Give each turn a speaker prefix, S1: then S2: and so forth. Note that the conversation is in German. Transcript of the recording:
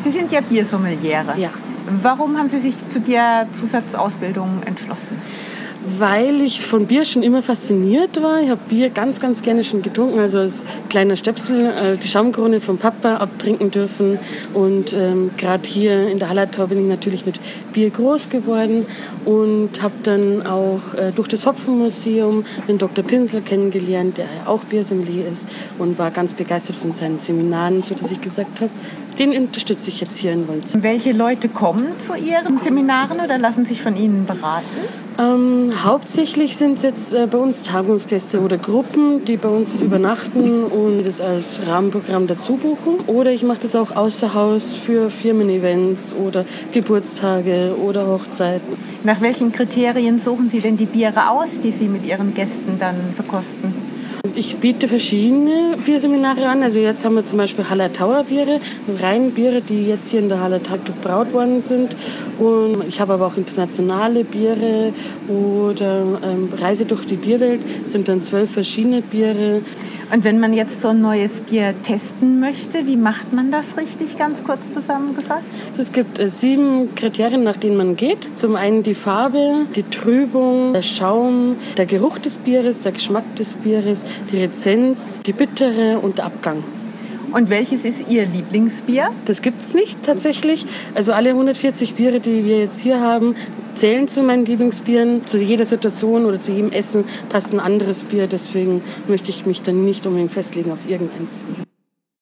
S1: Sie sind ja Biersommeliere.
S2: Ja.
S1: Warum haben Sie sich zu der Zusatzausbildung entschlossen?
S2: Weil ich von Bier schon immer fasziniert war. Ich habe Bier ganz, ganz gerne schon getrunken. Also als kleiner Stöpsel die Schaumkrone vom Papa abtrinken dürfen. Und gerade hier in der Hallertau bin ich natürlich mit Bier groß geworden. Und habe dann auch durch das Hopfenmuseum den Dr. Pinsel kennengelernt, der ja auch Biersommelier ist. Und war ganz begeistert von seinen Seminaren, sodass ich gesagt habe, den unterstütze ich jetzt hier in Wolz.
S1: Welche Leute kommen zu Ihren Seminaren oder lassen sich von Ihnen beraten?
S2: Hauptsächlich sind es jetzt bei uns Tagungsgäste oder Gruppen, die bei uns übernachten und das als Rahmenprogramm dazu buchen. Oder ich mache das auch außer Haus für Firmen-Events oder Geburtstage oder Hochzeiten.
S1: Nach welchen Kriterien suchen Sie denn die Biere aus, die Sie mit Ihren Gästen dann verkosten?
S2: Ich biete verschiedene Bierseminare an. Also jetzt haben wir zum Beispiel Hallertauer Biere, rein Biere, die jetzt hier in der Hallertau gebraut worden sind. Und ich habe aber auch internationale Biere oder Reise durch die Bierwelt, sind dann 12 verschiedene Biere.
S1: Und wenn man jetzt so ein neues Bier testen möchte, wie macht man das richtig, ganz kurz zusammengefasst?
S2: Es gibt 7 Kriterien, nach denen man geht. Zum einen die Farbe, die Trübung, der Schaum, der Geruch des Bieres, der Geschmack des Bieres, die Rezenz, die Bittere und der Abgang.
S1: Und welches ist Ihr Lieblingsbier?
S2: Das gibt's nicht tatsächlich. Also alle 140 Biere, die wir jetzt hier haben, zählen zu meinen Lieblingsbieren. Zu jeder Situation oder zu jedem Essen passt ein anderes Bier. Deswegen möchte ich mich dann nicht unbedingt festlegen auf irgendeins.